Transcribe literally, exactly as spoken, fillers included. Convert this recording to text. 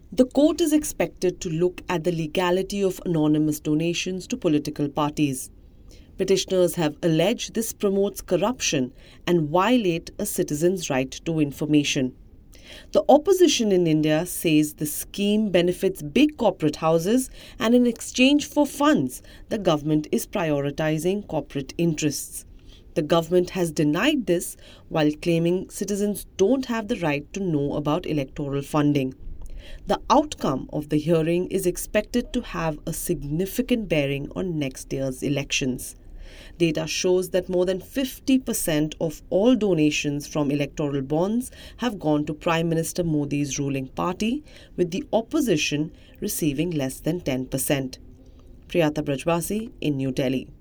The court is expected to look at the legality of anonymous donations to political parties. Petitioners have alleged this promotes corruption and violates a citizen's right to information. The opposition in India says the scheme benefits big corporate houses and in exchange for funds, the government is prioritizing corporate interests. The government has denied this while claiming citizens don't have the right to know about electoral funding. The outcome of the hearing is expected to have a significant bearing on next year's elections. Data shows that more than fifty percent of all donations from electoral bonds have gone to Prime Minister Modi's ruling party, with the opposition receiving less than ten percent. Priyata Brajwasi in New Delhi.